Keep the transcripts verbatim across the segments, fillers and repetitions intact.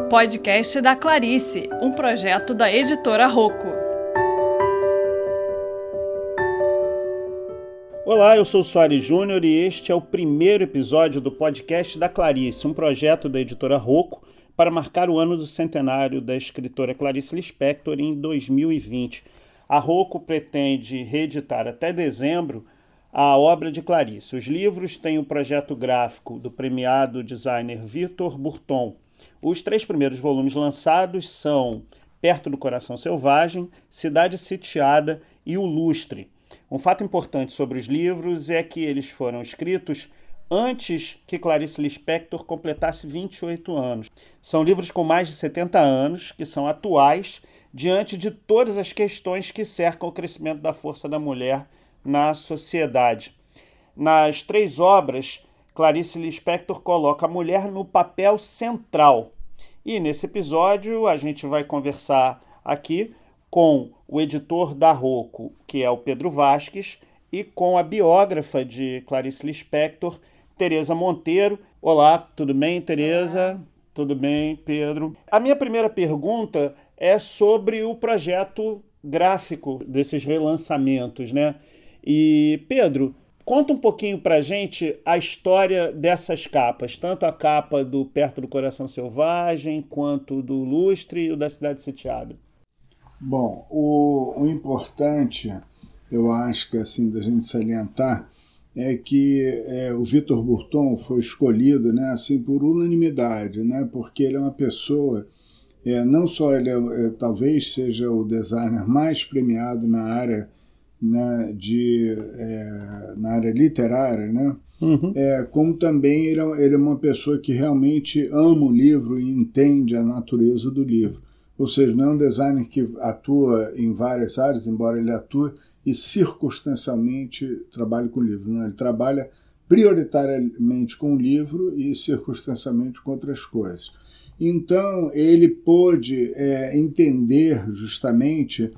Podcast da Clarice, um projeto da editora Rocco. Olá, eu sou o Soares Júnior e este é o primeiro episódio do Podcast da Clarice, um projeto da editora Rocco para marcar o ano do centenário da escritora Clarice Lispector em dois mil e vinte. A Rocco pretende reeditar até dezembro a obra de Clarice. Os livros têm o projeto gráfico do premiado designer Vitor Burton. Os três primeiros volumes lançados são Perto do Coração Selvagem, Cidade Sitiada e O Lustre. Um fato importante sobre os livros é que eles foram escritos antes que Clarice Lispector completasse vinte e oito anos. São livros com mais de setenta anos, que são atuais diante de todas as questões que cercam o crescimento da força da mulher na sociedade. Nas três obras, Clarice Lispector coloca a mulher no papel central. E nesse episódio a gente vai conversar aqui com o editor da Rocco, que é o Pedro Vasques, e com a biógrafa de Clarice Lispector, Tereza Monteiro. Olá, tudo bem, Tereza? Olá. Tudo bem, Pedro? A minha primeira pergunta é sobre o projeto gráfico desses relançamentos, né? E, Pedro, conta um pouquinho pra gente a história dessas capas, tanto a capa do Perto do Coração Selvagem, quanto do Lustre e o da Cidade Sitiada. Bom, o, o importante, eu acho que assim, da gente salientar, é que é, o Vitor Burton foi escolhido, né, assim, por unanimidade, né, porque ele é uma pessoa, é, não só ele é, é, talvez seja o designer mais premiado na área, né, de, é, na área literária, né, uhum. é, como também ele é, ele é uma pessoa que realmente ama o livro e entende a natureza do livro. Ou seja, não é um designer que atua em várias áreas, embora ele atue e circunstancialmente trabalhe com o livro. Não, ele trabalha prioritariamente com o livro e circunstancialmente com outras coisas. Então, ele pôde é, entender justamente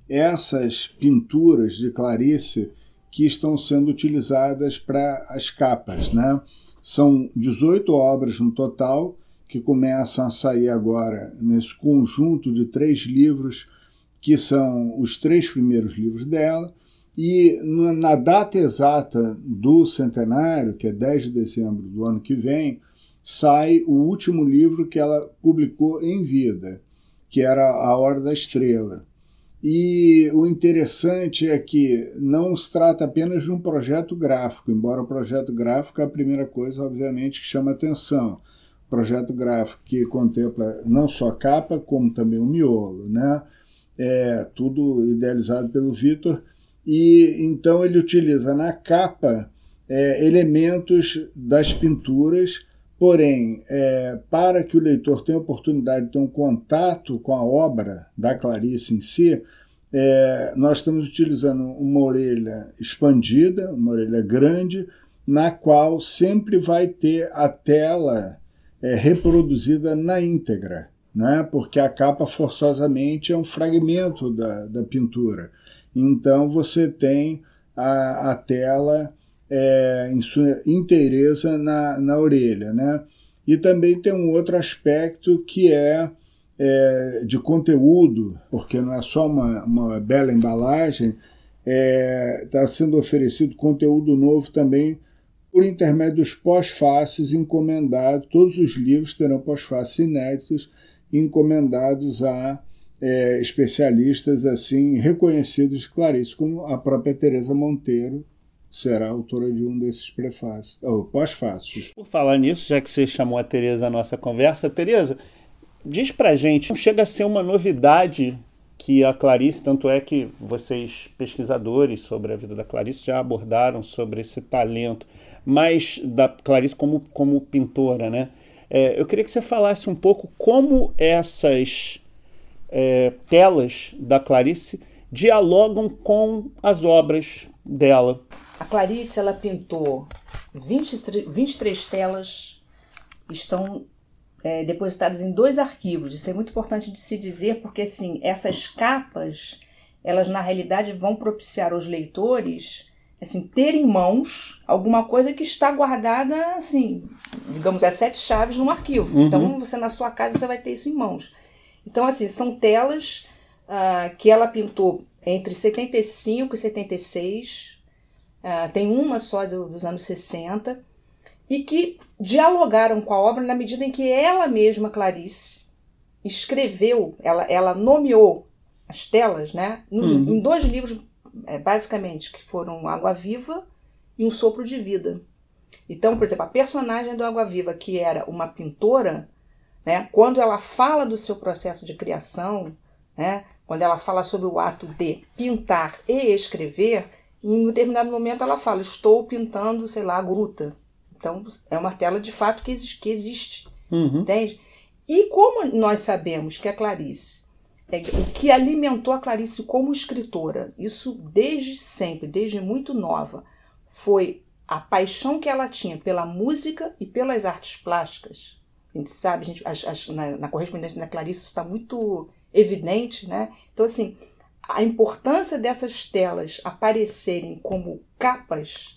essas pinturas de Clarice que estão sendo utilizadas para as capas, né? São dezoito obras no total, que começam a sair agora nesse conjunto de três livros, que são os três primeiros livros dela, e na data exata do centenário, que é dez de dezembro do ano que vem, sai o último livro que ela publicou em vida, que era A Hora da Estrela. E o interessante é que não se trata apenas de um projeto gráfico, embora o projeto gráfico é a primeira coisa, obviamente, que chama atenção. Projeto gráfico que contempla não só a capa, como também o miolo, né? É tudo idealizado pelo Vitor, e então ele utiliza na capa é, elementos das pinturas, porém, é, para que o leitor tenha a oportunidade de ter um contato com a obra da Clarice em si, é, nós estamos utilizando uma orelha expandida, uma orelha grande, na qual sempre vai ter a tela é, reproduzida na íntegra, né? Porque a capa forçosamente é um fragmento da, da pintura. Então você tem a, a tela é, em sua inteireza na, na orelha, né? E também tem um outro aspecto que é, é de conteúdo, porque não é só uma, uma bela embalagem, está é, sendo oferecido conteúdo novo também por intermédio dos pós-fácios encomendados. Todos os livros terão pós-fácios inéditos encomendados a é, especialistas assim reconhecidos de Clarice, como a própria Tereza Monteiro será autora de um desses prefácios, ou pós-fácios. Por falar nisso, já que você chamou a Tereza à nossa conversa, Tereza, diz pra gente, não chega a ser uma novidade que a Clarice, tanto é que vocês, pesquisadores sobre a vida da Clarice, já abordaram sobre esse talento, mas da Clarice como, como pintora, né? É, eu queria que você falasse um pouco como essas é, telas da Clarice dialogam com as obras dela. A Clarice, ela pintou vinte e três telas, estão é, depositadas em dois arquivos. Isso é muito importante de se dizer, porque assim, essas capas, elas na realidade vão propiciar aos leitores assim, ter em mãos alguma coisa que está guardada, assim, digamos, as sete chaves num arquivo. Uhum. Então, você na sua casa você vai ter isso em mãos. Então, assim, são telas uh, que ela pintou entre setenta e cinco e setenta e seis, uh, tem uma só do, dos anos sessenta, e que dialogaram com a obra na medida em que ela mesma, Clarice, escreveu, ela, ela nomeou as telas, né, nos, uhum. em dois livros, é, basicamente, que foram Água Viva e Um Sopro de Vida. Então, por exemplo, a personagem do Água Viva, que era uma pintora, né, quando ela fala do seu processo de criação, né, quando ela fala sobre o ato de pintar e escrever, em um determinado momento ela fala, estou pintando, sei lá, a gruta. Então, é uma tela de fato que existe, que existe uhum. entende? E como nós sabemos que a Clarice, é, o que alimentou a Clarice como escritora, isso desde sempre, desde muito nova, foi a paixão que ela tinha pela música e pelas artes plásticas. A gente sabe, a gente, as, as, na, na correspondência da Clarice isso está muito evidente, né? Então, assim, a importância dessas telas aparecerem como capas,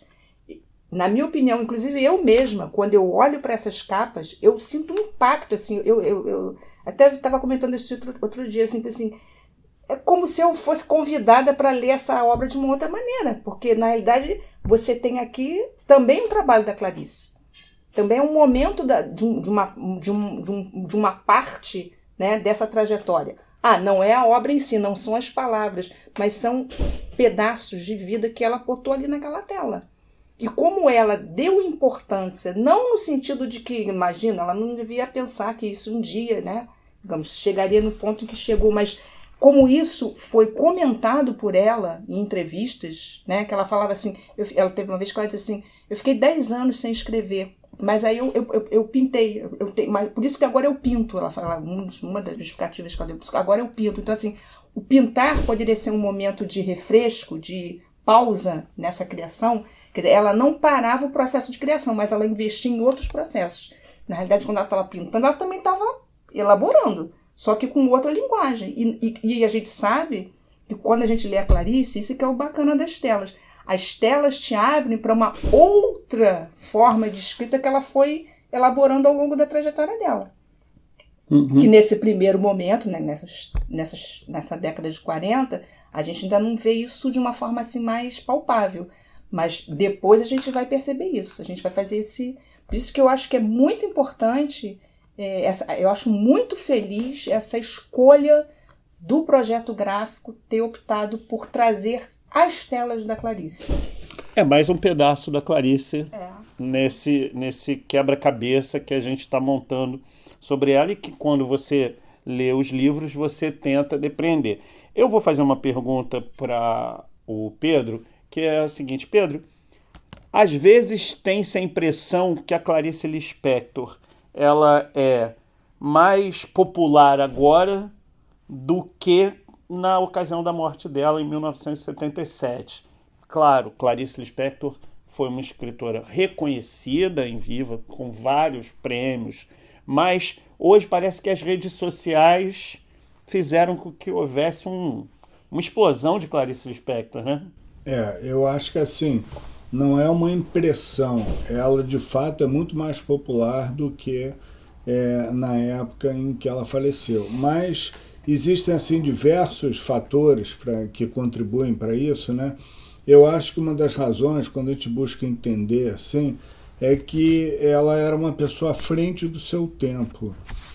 na minha opinião, inclusive eu mesma, quando eu olho para essas capas, eu sinto um impacto, assim, eu, eu, eu até estava comentando isso outro, outro dia, assim, assim, é como se eu fosse convidada para ler essa obra de uma outra maneira, porque, na realidade, você tem aqui também um trabalho da Clarice, também é um momento da, de, de, uma, de, um, de, um, de uma parte, né, dessa trajetória. Ah, não é a obra em si, não são as palavras, mas são pedaços de vida que ela botou ali naquela tela. E como ela deu importância, não no sentido de que, imagina, ela não devia pensar que isso um dia, né, digamos, chegaria no ponto em que chegou, mas como isso foi comentado por ela em entrevistas, né, que ela falava assim, eu, ela teve uma vez que ela disse assim, eu fiquei dez anos sem escrever, mas aí eu, eu, eu, eu pintei, eu, eu tenho, mas por isso que agora eu pinto, ela fala, uma das justificativas que ela deu, agora eu pinto. Então, assim, o pintar poderia ser um momento de refresco, de pausa nessa criação, quer dizer, ela não parava o processo de criação, mas ela investia em outros processos. Na realidade, quando ela estava pintando, ela também estava elaborando, só que com outra linguagem. E, e, e a gente sabe que quando a gente lê a Clarice, isso que é o bacana das telas. As telas te abrem para uma outra forma de escrita que ela foi elaborando ao longo da trajetória dela. Uhum. Que nesse primeiro momento, né, nessas, nessas, nessa década de quarenta, a gente ainda não vê isso de uma forma assim mais palpável. Mas depois a gente vai perceber isso. A gente vai fazer esse... Por isso que eu acho que é muito importante, é, essa, eu acho muito feliz essa escolha do projeto gráfico ter optado por trazer as telas da Clarice. É mais um pedaço da Clarice é. nesse, nesse quebra-cabeça que a gente está montando sobre ela e que quando você lê os livros você tenta depreender. Eu vou fazer uma pergunta para o Pedro, que é a seguinte, Pedro, às vezes tem-se a impressão que a Clarice Lispector ela é mais popular agora do que na ocasião da morte dela em mil novecentos e setenta e sete. Claro, Clarice Lispector foi uma escritora reconhecida em viva, com vários prêmios, mas hoje parece que as redes sociais fizeram com que houvesse um, uma explosão de Clarice Lispector, né? É, eu acho que assim, não é uma impressão, ela de fato é muito mais popular do que é, na época em que ela faleceu, mas existem assim diversos fatores pra, que contribuem para isso, né? Eu acho que uma das razões, quando a gente busca entender assim, é que ela era uma pessoa à frente do seu tempo.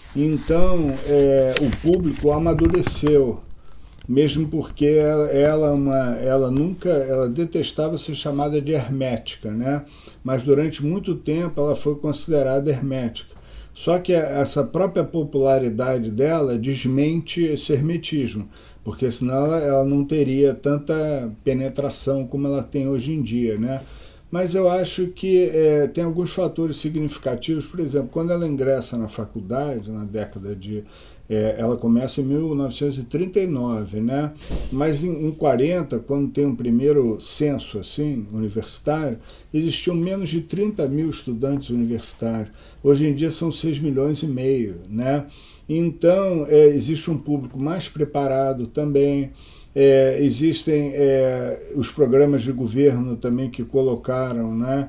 Então, é, o público amadureceu, mesmo porque ela, ela, uma, ela nunca, ela detestava ser chamada de hermética, né? Mas durante muito tempo ela foi considerada hermética. Só que essa própria popularidade dela desmente esse hermetismo, porque senão ela, ela não teria tanta penetração como ela tem hoje em dia, né? Mas eu acho que é, tem alguns fatores significativos. Por exemplo, quando ela ingressa na faculdade, na década de... É, ela começa em mil novecentos e trinta e nove, né? Mas em, em quarenta, quando tem um primeiro censo assim, universitário, existiam menos de trinta mil estudantes universitários. Hoje em dia são seis milhões e meio, né? Então, é, existe um público mais preparado também. É, existem é, os programas de governo também que colocaram, né,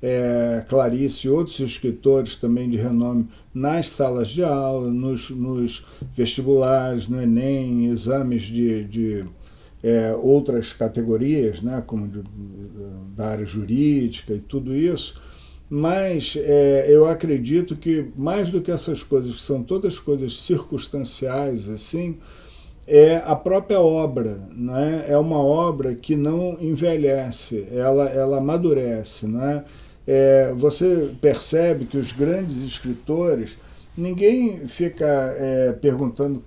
é, Clarice e outros escritores também de renome nas salas de aula, nos, nos vestibulares, no Enem, exames de, de é, outras categorias, né, como de, da área jurídica e tudo isso. Mas é, eu acredito que mais do que essas coisas, que são todas coisas circunstanciais, assim, é a própria obra, né? É uma obra que não envelhece, ela, ela amadurece, né? É, você percebe que os grandes escritores, ninguém fica é, perguntando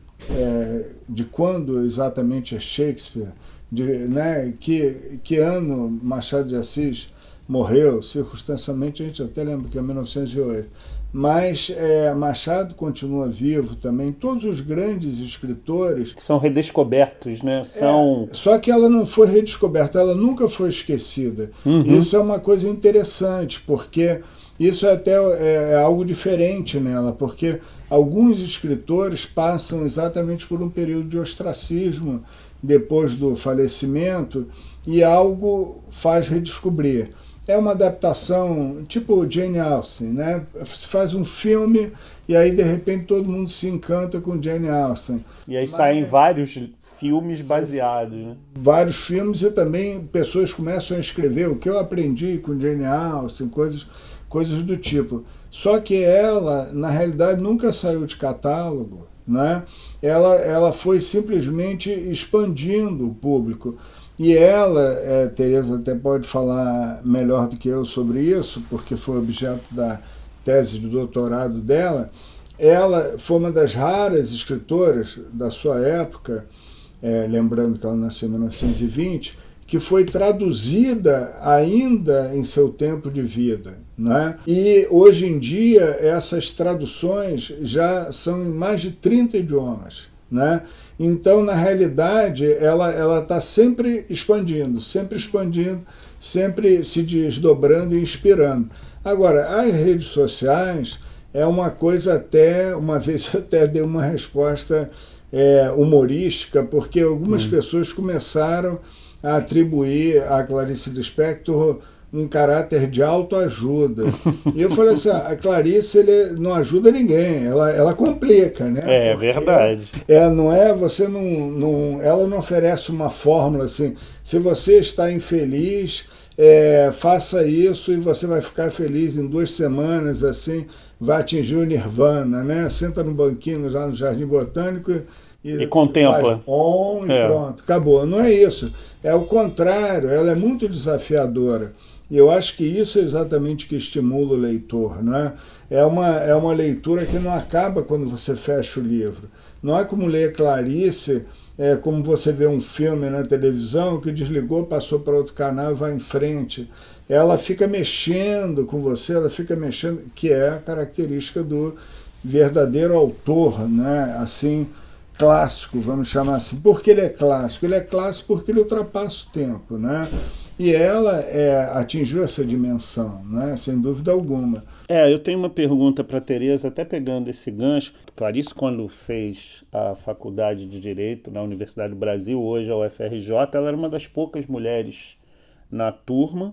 é, de quando exatamente é Shakespeare, de, né? que, que ano Machado de Assis morreu, circunstancialmente a gente até lembra que é mil novecentos e oito. Mas é, Machado continua vivo também, todos os grandes escritores... São redescobertos, né? São... É, só que ela não foi redescoberta, ela nunca foi esquecida. Uhum. Isso é uma coisa interessante, porque isso é até é, é algo diferente nela, porque alguns escritores passam exatamente por um período de ostracismo depois do falecimento e algo faz redescobrir. É uma adaptação, tipo Jane Austen, né? Se faz um filme e aí de repente todo mundo se encanta com Jane Austen. E aí Mas, saem vários filmes baseados, né? Vários filmes e também pessoas começam a escrever o que eu aprendi com Jane Austen, coisas, coisas do tipo. Só que ela, na realidade, nunca saiu de catálogo, né? Ela, ela foi simplesmente expandindo o público. E ela, é, Tereza até pode falar melhor do que eu sobre isso, porque foi objeto da tese de doutorado dela, ela foi uma das raras escritoras da sua época, é, lembrando que ela nasceu em mil novecentos e vinte, que foi traduzida ainda em seu tempo de vida, né? E hoje em dia essas traduções já são em mais de trinta idiomas, né? Então, na realidade, ela ela está sempre expandindo, sempre expandindo, sempre se desdobrando e inspirando. Agora, as redes sociais é uma coisa até, uma vez eu até dei uma resposta é, humorística, porque algumas hum. pessoas começaram a atribuir a Clarice Lispector um caráter de autoajuda. E eu falei assim, a Clarice ele não ajuda ninguém, ela, ela complica, né? É, Porque verdade. É, não é, você não, não, ela não oferece uma fórmula assim, se você está infeliz, é, faça isso e você vai ficar feliz em duas semanas, assim, vai atingir o nirvana, né? Senta no banquinho lá no Jardim Botânico e, e contempla. Faz on e é. Pronto, acabou. Não é isso. É o contrário, ela é muito desafiadora. E eu acho que isso é exatamente o que estimula o leitor, né? É uma, é uma leitura que não acaba quando você fecha o livro. Não é como ler Clarice, é como você vê um filme na televisão que desligou, passou para outro canal e vai em frente. Ela fica mexendo com você, ela fica mexendo, que é a característica do verdadeiro autor, né? Assim, clássico, vamos chamar assim. Por que ele é clássico? Ele é clássico porque ele ultrapassa o tempo, né? E ela é, atingiu essa dimensão, né? Sem dúvida alguma. É, eu tenho uma pergunta para a Tereza, até pegando esse gancho. Clarice, quando fez a faculdade de Direito na Universidade do Brasil, hoje a U F R J, ela era uma das poucas mulheres na turma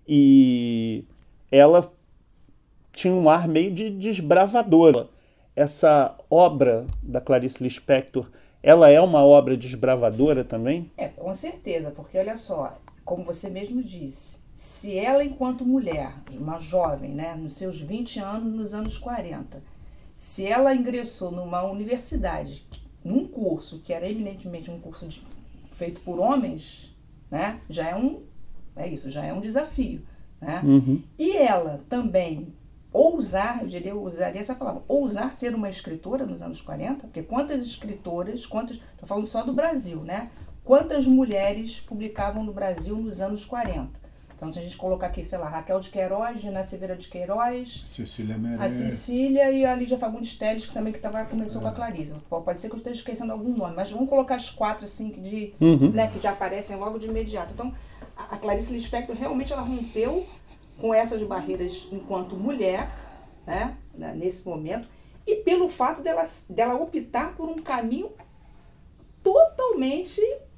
e ela tinha um ar meio de desbravadora. Essa obra da Clarice Lispector, ela é uma obra desbravadora também? É, com certeza, porque olha só, como você mesmo disse, se ela, enquanto mulher, uma jovem, né, nos seus vinte anos, nos anos quarenta, se ela ingressou numa universidade, num curso que era eminentemente um curso de, feito por homens, né, já é um, é isso, já é um desafio, né? Uhum. E ela também ousar, eu diria, eu usaria essa palavra, ousar ser uma escritora nos anos quarenta, porque quantas escritoras, quantas, estou falando só do Brasil, né? Quantas mulheres publicavam no Brasil nos anos quarenta? Então, se a gente colocar aqui, sei lá, Raquel de Queiroz, Gina Silveira de Queiroz, Cecília Meirelles, a Cecília e a Lídia Fagundes Telles, que também que tava, começou é. com a Clarice. Pode ser que eu esteja esquecendo algum nome, mas vamos colocar as quatro, assim, de, uhum. né, que já aparecem logo de imediato. Então, a, a Clarice Lispector realmente ela rompeu com essas barreiras enquanto mulher, né, nesse momento, e pelo fato dela, dela optar por um caminho totalmente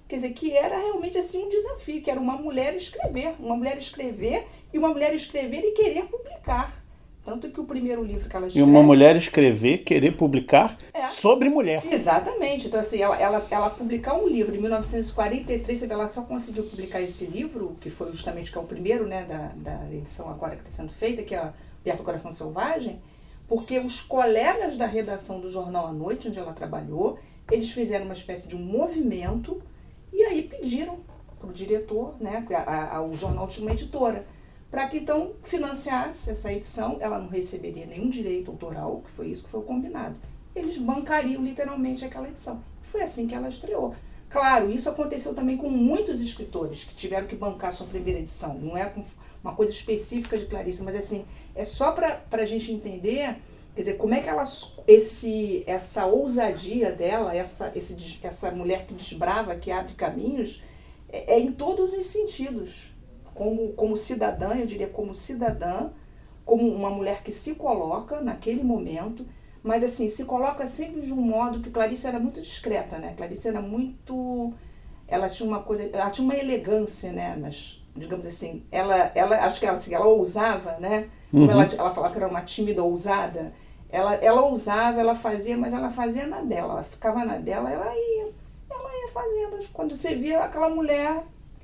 quer dizer, que era realmente assim um desafio, que era uma mulher escrever, uma mulher escrever e uma mulher escrever e querer publicar. Tanto que o primeiro livro que ela escreve... E uma mulher escrever, querer publicar é. sobre mulher. Exatamente. Então, assim, ela, ela, ela publicar um livro em mil novecentos e quarenta e três, você vê, ela só conseguiu publicar esse livro, que foi justamente que é o primeiro, né, da, da edição agora que está sendo feita, que é Perto do Coração Selvagem, porque os colegas da redação do Jornal à Noite, onde ela trabalhou, eles fizeram uma espécie de um movimento e aí pediram para o diretor, né, a, a, o jornal tinha uma editora, para que então financiasse essa edição. Ela não receberia nenhum direito autoral, que foi isso que foi combinado. Eles bancariam literalmente aquela edição. Foi assim que ela estreou. Claro, isso aconteceu também com muitos escritores que tiveram que bancar sua primeira edição. Não é uma coisa específica de Clarice, mas assim, é só para a gente entender, quer dizer, como é que ela, esse, essa ousadia dela, essa, esse, essa mulher que desbrava, que abre caminhos, é, é em todos os sentidos. Como, como cidadã, eu diria como cidadã, como uma mulher que se coloca naquele momento, mas assim, se coloca sempre de um modo que Clarice era muito discreta, né? Clarice era muito... Ela tinha uma coisa... Ela tinha uma elegância, né? Nas, digamos assim, ela, ela acho que ela, assim, ela ousava, né? Como uhum. ela, ela falava que era uma tímida ousada. Ela, ela ousava, ela fazia, mas ela fazia na dela. Ela ficava na dela, ela ia, ela ia fazendo. Quando você via aquela mulher...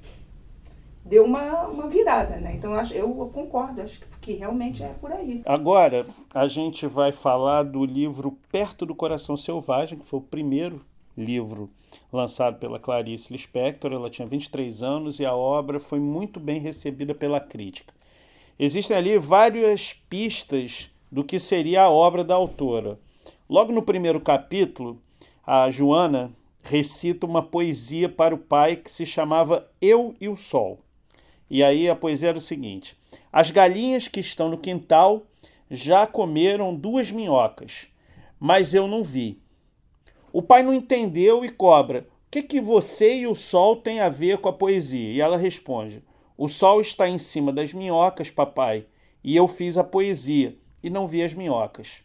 deu uma, uma virada, né? Então eu, acho, eu concordo, acho que, que realmente é por aí. Agora, a gente vai falar do livro Perto do Coração Selvagem, que foi o primeiro livro lançado pela Clarice Lispector. Ela tinha vinte e três anos e a obra foi muito bem recebida pela crítica. Existem ali várias pistas do que seria a obra da autora. Logo no primeiro capítulo, a Joana recita uma poesia para o pai que se chamava Eu e o Sol. E aí a poesia era o seguinte: as galinhas que estão no quintal já comeram duas minhocas, mas eu não vi. O pai não entendeu e cobra: o que, que você e o sol têm a ver com a poesia? E ela responde: o sol está em cima das minhocas, papai, e eu fiz a poesia e não vi as minhocas.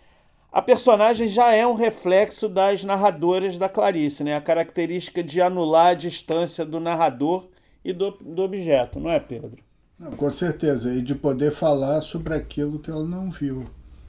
A personagem já é um reflexo das narradoras da Clarice, né? A característica de anular a distância do narrador e do, do objeto, não é, Pedro? Não, com certeza, e de poder falar sobre aquilo que ela não viu,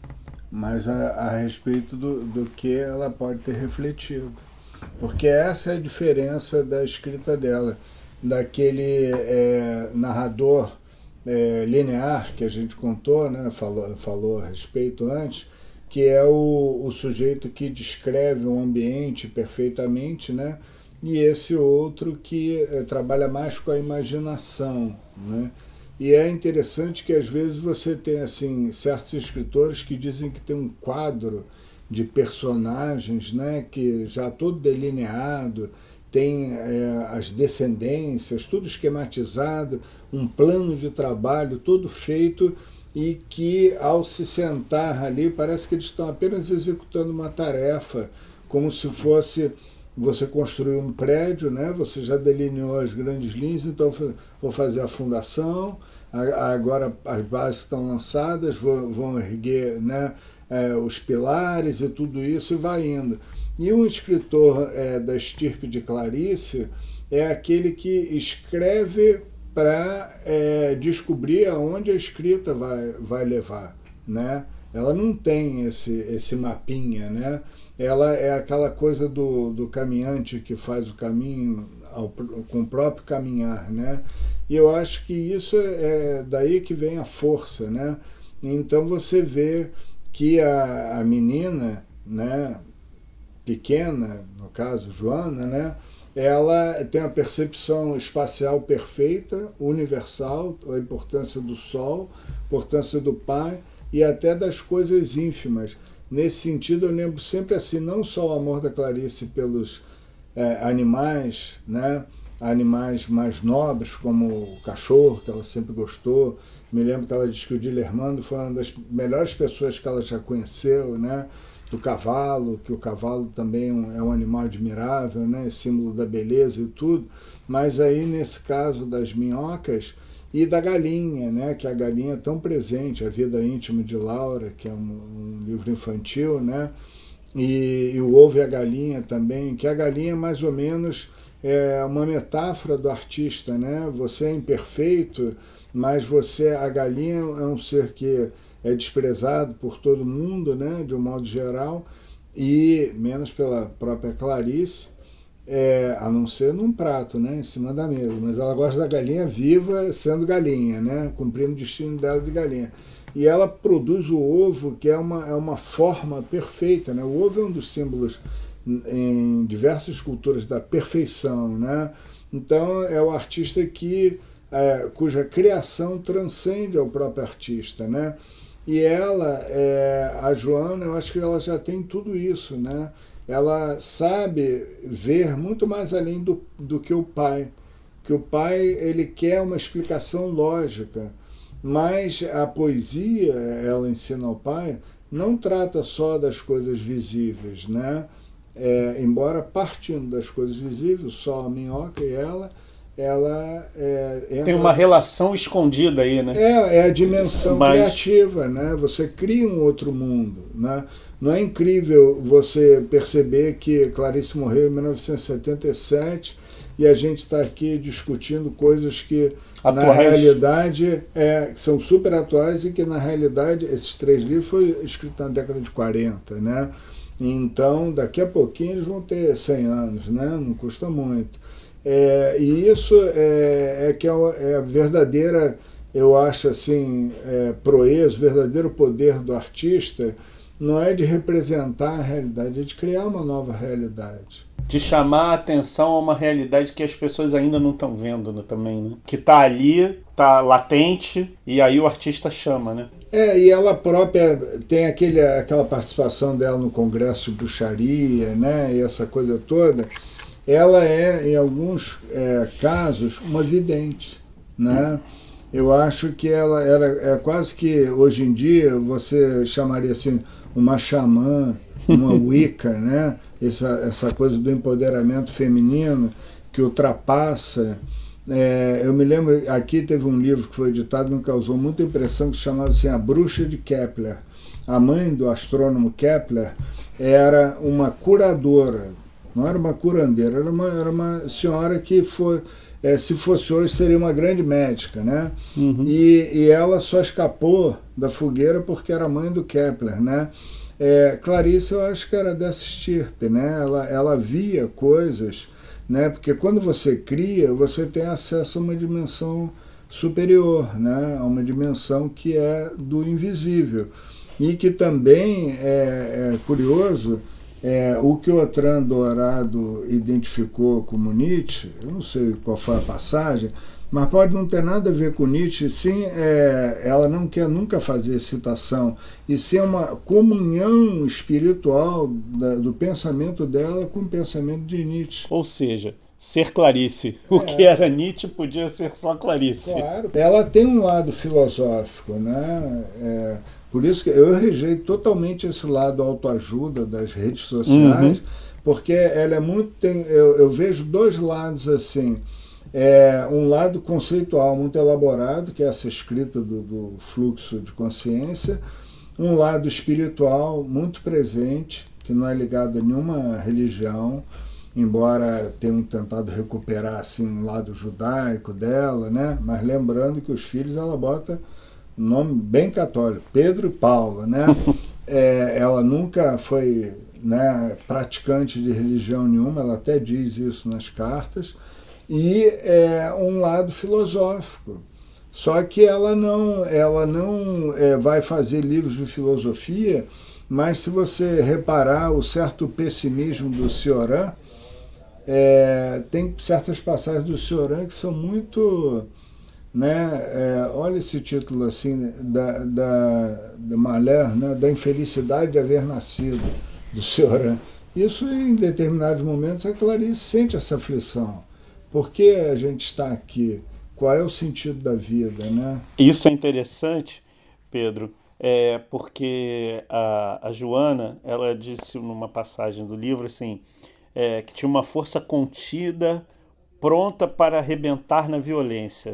mas a, a respeito do, do que ela pode ter refletido. Porque essa é a diferença da escrita dela, daquele é, narrador é, linear que a gente contou, né, falou, falou a respeito antes, que é o, o sujeito que descreve um ambiente perfeitamente, né? E esse outro que é, trabalha mais com a imaginação, né? E é interessante que às vezes você tem assim, certos escritores que dizem que tem um quadro de personagens, né, que já todo delineado, tem é, as descendências, tudo esquematizado, um plano de trabalho todo feito, e que ao se sentar ali parece que eles estão apenas executando uma tarefa, como se fosse você construir um prédio, né? Você já delineou as grandes linhas, então vou fazer a fundação, agora as bases estão lançadas, vão erguer, né, é, os pilares e tudo isso, e vai indo. E um escritor é, da estirpe de Clarice é aquele que escreve para é, descobrir aonde a escrita vai, vai levar, né? Ela não tem esse, esse mapinha, né? Ela é aquela coisa do, do caminhante que faz o caminho ao, com o próprio caminhar, né? E eu acho que isso é daí que vem a força, né? Então você vê que a, a menina, né, pequena, no caso Joana, né, ela tem a percepção espacial perfeita, universal, a importância do sol, a importância do pai e até das coisas ínfimas. Nesse sentido, eu lembro sempre assim, não só o amor da Clarice pelos é, animais, né, animais mais nobres, como o cachorro, que ela sempre gostou. Me lembro que ela disse que o Dilermando foi uma das melhores pessoas que ela já conheceu, né? Do cavalo, que o cavalo também é um animal admirável, né? Símbolo da beleza e tudo. Mas aí, nesse caso das minhocas e da galinha, né? Que a galinha é tão presente, A Vida Íntima de Laura, que é um, um livro infantil, né? E, e o Ovo e a Galinha também, que a galinha mais ou menos é uma metáfora do artista, né? Você é imperfeito, mas você, a galinha é um ser que é desprezado por todo mundo, né? De um modo geral, e menos pela própria Clarice, é, a não ser num prato, né? Em cima da mesa. Mas ela gosta da galinha viva sendo galinha, né? Cumprindo o destino dela de galinha. E ela produz o ovo, que é uma, é uma forma perfeita, né? O ovo é um dos símbolos em diversas culturas da perfeição, né? Então é o artista que, é, cuja criação transcende ao próprio artista, né? E ela, é, a Joana, eu acho que ela já tem tudo isso, né? Ela sabe ver muito mais além do, do que o pai, que o pai ele quer uma explicação lógica. Mas a poesia, ela ensina ao pai, não trata só das coisas visíveis, né? É, embora partindo das coisas visíveis, só a minhoca e ela, ela é, entra... Tem uma relação escondida aí, né? É, é a dimensão Mas... criativa, né? Você cria um outro mundo, né? Não é incrível você perceber que Clarice morreu em mil novecentos e setenta e sete e a gente está aqui discutindo coisas que atuais. Na realidade é, são super atuais e que na realidade esses três livros foram escritos na década de quarenta, né? Então daqui a pouquinho eles vão ter cem anos, né? Não custa muito. É, e isso é, é que é, é a verdadeira, eu acho assim, é, proeza, o verdadeiro poder do artista não é de representar a realidade, é de criar uma nova realidade. De chamar a atenção a uma realidade que as pessoas ainda não estão vendo, né, também, né? Que está ali, está latente, e aí o artista chama, né? É, e ela própria tem aquele, aquela participação dela no Congresso de Bruxaria, né? E essa coisa toda. Ela é, em alguns é, casos, uma vidente, né? Eu acho que ela era é quase que, hoje em dia, você chamaria assim, uma xamã, uma Wicca, né? Essa, essa coisa do empoderamento feminino que ultrapassa. É, eu me lembro, aqui teve um livro que foi editado, me causou muita impressão, que se chamava assim, A Bruxa de Kepler. A mãe do astrônomo Kepler era uma curadora, não era uma curandeira, era uma, era uma senhora que foi, é, se fosse hoje seria uma grande médica, né? Uhum. E, e ela só escapou da fogueira porque era mãe do Kepler, né? É, Clarice, eu acho que era dessa estirpe, né? Ela, ela via coisas, né? Porque quando você cria, você tem acesso a uma dimensão superior, né? A uma dimensão que é do invisível. E que também é, é curioso, é, o que o Otran Dourado identificou como Nietzsche, eu não sei qual foi a passagem, mas pode não ter nada a ver com Nietzsche, sim, é, ela não quer nunca fazer citação, e sim uma comunhão espiritual da, do pensamento dela com o pensamento de Nietzsche. Ou seja, ser Clarice. O é. que era Nietzsche podia ser só Clarice. Claro. Ela tem um lado filosófico, né? É, por isso que eu rejeito totalmente esse lado autoajuda das redes sociais, uhum. porque ela é muito... Tem, eu, eu vejo dois lados assim. É, um lado conceitual muito elaborado, que é essa escrita do, do fluxo de consciência, um lado espiritual muito presente, que não é ligado a nenhuma religião, embora tenham tentado recuperar assim, um lado judaico dela, né? Mas lembrando que os filhos ela bota um nome bem católico, Pedro e Paulo, né? É, ela nunca foi, né, praticante de religião nenhuma, ela até diz isso nas cartas, e é um lado filosófico. Só que ela não, ela não é, vai fazer livros de filosofia, mas se você reparar o certo pessimismo do Cioran, é, tem certas passagens do Cioran que são muito... Né, é, olha esse título assim, da, da, da Malher, né, da infelicidade de haver nascido, do Cioran. Isso, em determinados momentos, a Clarice sente essa aflição. Por que a gente está aqui? Qual é o sentido da vida, né? Isso é interessante, Pedro, é porque a, a Joana, ela disse numa passagem do livro assim, é, que tinha uma força contida, pronta para arrebentar na violência.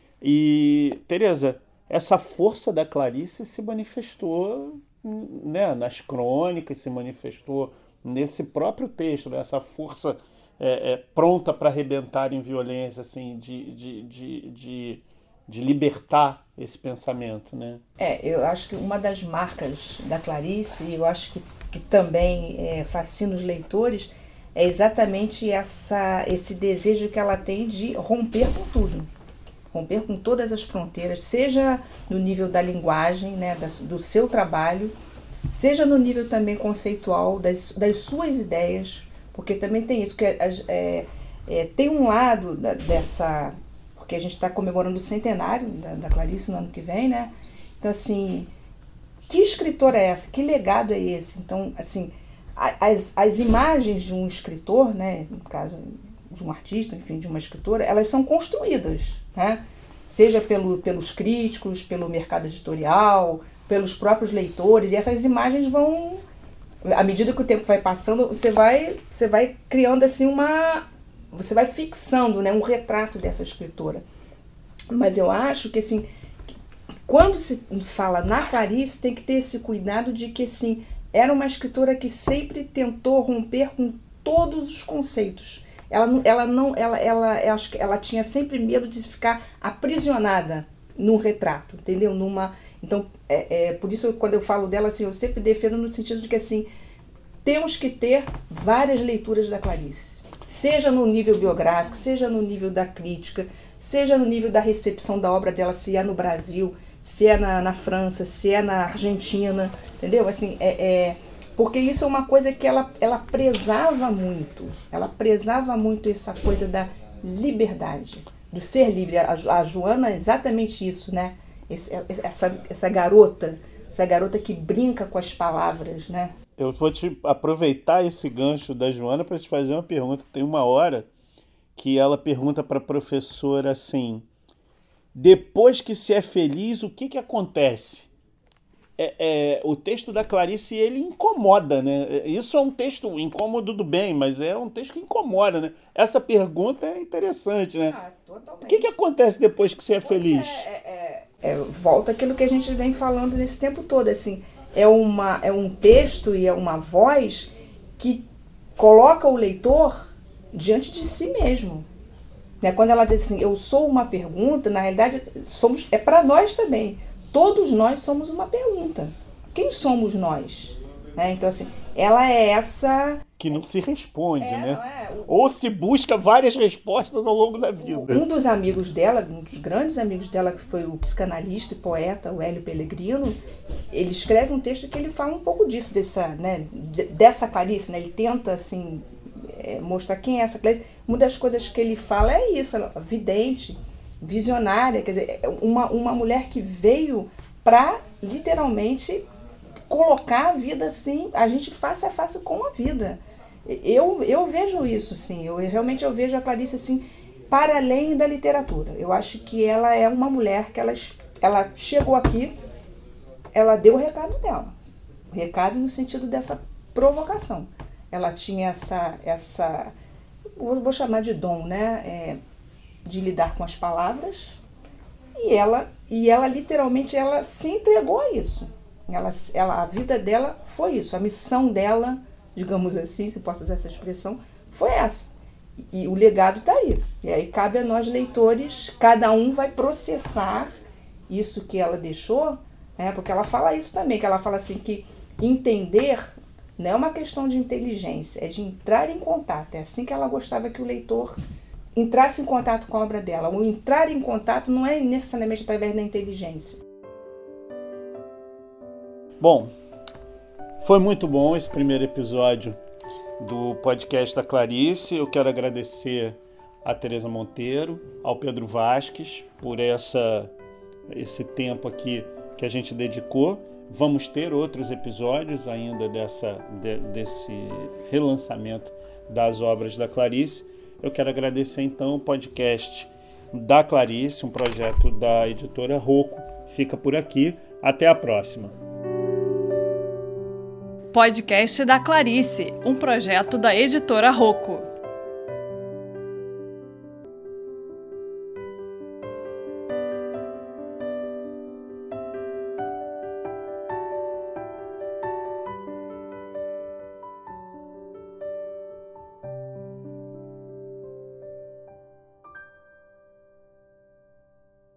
E, Tereza, essa força da Clarice se manifestou, né, nas crônicas, se manifestou nesse próprio texto, né, essa força é, é, pronta para arrebentar em violência, assim, de, de, de, de, de libertar esse pensamento, né? É, eu acho que uma das marcas da Clarice, e eu acho que, que também é, fascina os leitores, é exatamente essa, esse desejo que ela tem de romper com tudo. Romper com todas as fronteiras, seja no nível da linguagem, né, das, do seu trabalho, seja no nível também conceitual das, das suas ideias, porque também tem isso, que é, é, tem um lado da, dessa... Porque a gente está comemorando o centenário da, da Clarice no ano que vem, né? Então, assim, que escritora é essa? Que legado é esse? Então, assim, as, as imagens de um escritor, né, no caso de um artista, enfim, de uma escritora, elas são construídas, né? Seja pelo, pelos críticos, pelo mercado editorial, pelos próprios leitores, e essas imagens vão, à medida que o tempo vai passando, você vai, você vai criando assim uma, você vai fixando, né, um retrato dessa escritora. Mas eu acho que assim, quando se fala na Clarice, tem que ter esse cuidado de que assim, era uma escritora que sempre tentou romper com todos os conceitos. Ela, ela não, ela, ela, eu acho que ela tinha sempre medo de ficar aprisionada num retrato, entendeu? Numa, então, é, é, por isso quando eu falo dela, assim, eu sempre defendo no sentido de que assim, temos que ter várias leituras da Clarice, seja no nível biográfico, seja no nível da crítica, seja no nível da recepção da obra dela, se é no Brasil, se é na, na França, se é na Argentina, entendeu? Assim, é, é porque isso é uma coisa que ela, ela prezava muito. Ela prezava muito essa coisa da liberdade, do ser livre. A, a Joana é exatamente isso, né? Esse, essa, essa garota, essa garota que brinca com as palavras, né? Eu vou te aproveitar esse gancho da Joana para te fazer uma pergunta. Tem uma hora que ela pergunta para a professora assim: depois que se é feliz, o que, que acontece? É, é, o texto da Clarice, ele incomoda, né? Isso é um texto incômodo do bem, mas é um texto que incomoda, né? Essa pergunta é interessante, né? Ah, totalmente. O que, que acontece depois que você é Pois feliz? É, é, é, volta aquilo que a gente vem falando nesse tempo todo, assim, é, uma, é um texto e é uma voz que coloca o leitor diante de si mesmo. Né? Quando ela diz assim, eu sou uma pergunta, na realidade somos, é para nós também. Todos nós somos uma pergunta. Quem somos nós? Né? Então, assim, ela é essa... Que não se responde, é, né? É, o... Ou se busca várias respostas ao longo da vida. Um dos amigos dela, um dos grandes amigos dela, que foi o psicanalista e poeta, o Hélio Pellegrino, ele escreve um texto que ele fala um pouco disso, dessa, né, dessa Clarice, né? Ele tenta, assim, é, mostrar quem é essa Clarice. Uma das coisas que ele fala é isso, ela, vidente, visionária, quer dizer, uma, uma mulher que veio para, literalmente, colocar a vida assim, a gente face a face com a vida. Eu, eu vejo isso, sim, eu, realmente eu vejo a Clarice assim, para além da literatura. Eu acho que ela é uma mulher que ela, ela chegou aqui, ela deu o recado dela. O recado no sentido dessa provocação. Ela tinha essa, essa vou chamar de dom, né? É, de lidar com as palavras, e ela, e ela literalmente ela se entregou a isso. Ela, ela, a vida dela foi isso, a missão dela, digamos assim, se posso usar essa expressão, foi essa. E, e o legado está aí. E aí cabe a nós leitores, cada um vai processar isso que ela deixou, né? Porque ela fala isso também, que ela fala assim que entender não é uma questão de inteligência, é de entrar em contato. É assim que ela gostava que o leitor entrasse em contato com a obra dela. O entrar em contato não é necessariamente através da inteligência. Bom, foi muito bom esse primeiro episódio do podcast da Clarice. Eu quero agradecer a Tereza Monteiro, ao Pedro Vasques, por essa, esse tempo aqui que a gente dedicou. Vamos ter outros episódios ainda dessa, de, desse relançamento das obras da Clarice. Eu quero agradecer então o podcast da Clarice, um projeto da editora Rocco. Fica por aqui. Até a próxima. Podcast da Clarice, um projeto da editora Rocco.